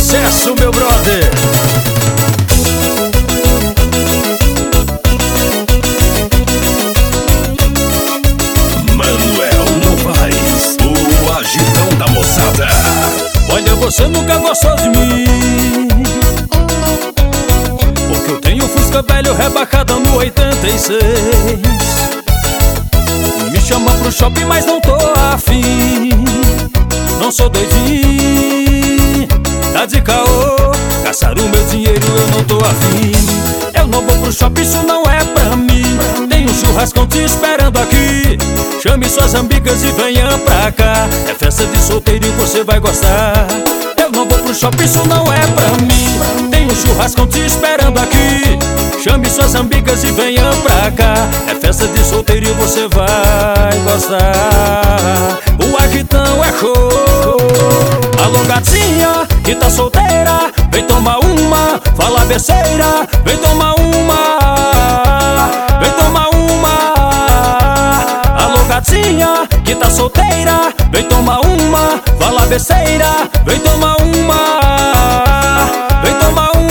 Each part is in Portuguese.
sucesso, meu brother. Manuel Novaes, o agitão da moçada. Olha, você nunca gostou de mim, porque eu tenho Fusca velho rebacada no 86. Me chama pro shopping, mas não tô afim. Não sou doidinho, tá de caô, caçar o meu dinheiro eu não tô afim. Eu não vou pro shopping, isso não é pra mim. Tem um churrascão te esperando aqui. Chame suas amigas e venha pra cá. É festa de solteiro e você vai gostar. Eu não vou pro shopping, isso não é pra mim. Tem um churrascão te esperando aqui. Chame suas amigas e venha pra cá. É festa de solteiro e você vai gostar. O agitão é show. Alô gatinha que tá solteira, vem tomar uma, fala besteira, vem tomar uma, vem tomar uma. Alô gatinha que tá solteira, vem tomar uma, fala besteira, vem tomar uma, vem tomar uma.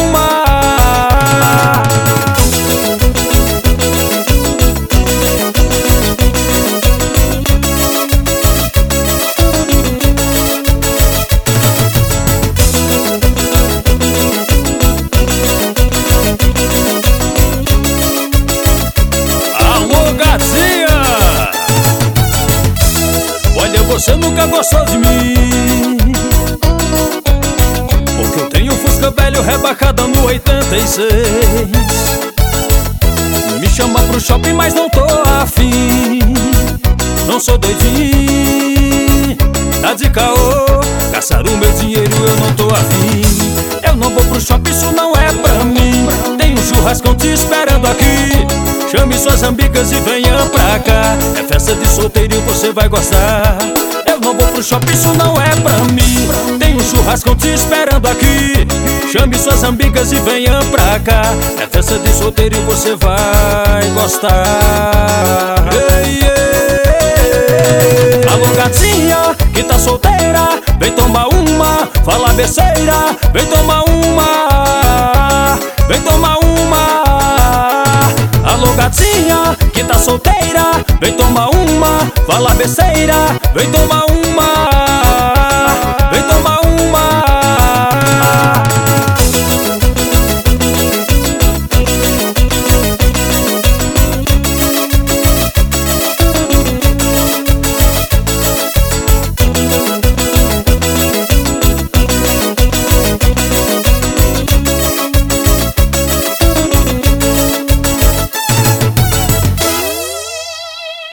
Você nunca gostou de mim, porque eu tenho Fusca velho rebacada no 86. Me chama pro shopping, mas não tô afim. Não sou doidinho, tá de caô, caçar o meu dinheiro eu não tô afim. Eu não vou pro shopping, isso não é pra mim. Tem um churrascão te esperando aqui. Chame suas amigas e venha pra cá. É festa de solteiro e você vai gostar. Eu não vou pro shopping, isso não é pra mim. Tem um churrascão te esperando aqui. Chame suas amigas e venha pra cá. É festa de solteiro e você vai gostar. Ei, ei. Alô gatinha que tá solteira, vem tomar uma, fala besteira, vem tomar uma, vem tomar uma. Alô gatinha que tá solteira, vem tomar uma, fala besteira, vem tomar